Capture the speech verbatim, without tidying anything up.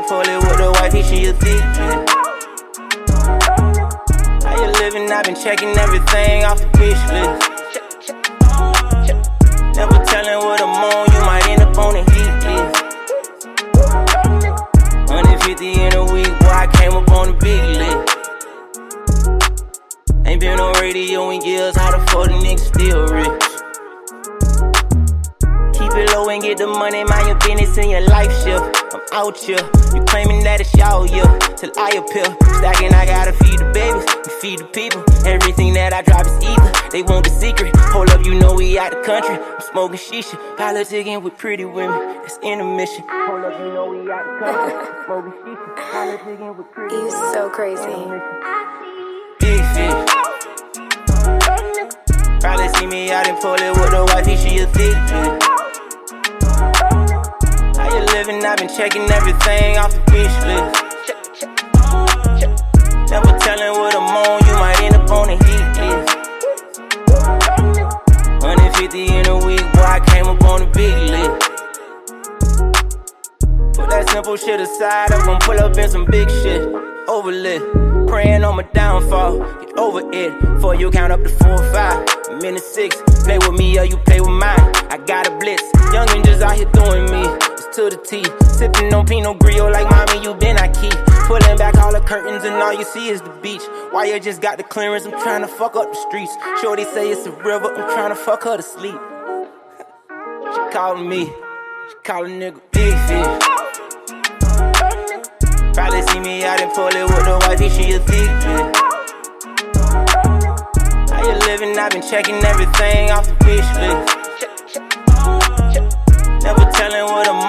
pull it with the wifey, she a thief. How you living? I've been checking everything off the wish list. Never telling what I'm on, you might end up on the heat list. one hundred fifty in a week, boy, I came up on the big list. Ain't been on radio in years, how the fuck the niggas still rich? Keep it low and get the money, mind your business and your life shift. I'm out here, you claiming that it's y'all, yeah, till I appear. Stacking, I gotta feed the babies, and feed the people. Everything that I drop is ether, they want the secret. Hold up, you know we out the country, I'm smoking shisha. Politicking with pretty women, that's intermission. Hold up, you know we out the country, I'm smoking shisha. Politicking with pretty women. You so crazy. Big fish. Probably see me out and pull it with the wifey, she a thief. How you living? I've been checking everything off the wish list. Never telling what I'm on, you might end up on the heat list. one hundred fifty in a week, boy, I came up on the big list. Put that simple shit aside, I'm gon' pull up in some big shit. Overlit, praying on my downfall, get over it. Before you count up to four or five, I'm in the six. Play with me or you play with mine, I got a blitz. Youngin' just out here doing me, it's to the T. Sippin' on Pinot Grillo like mommy, you been I keep. Pulling back all the curtains and all you see is the beach. Why you just got the clearance, I'm trying to fuck up the streets. Shorty say it's a river, I'm trying to fuck her to sleep. She callin' me, she call a nigga big fish. Probably see me out and pull it with the wifey, she a thief. How you living? I've been checking everything off the wish list. Never telling what I'm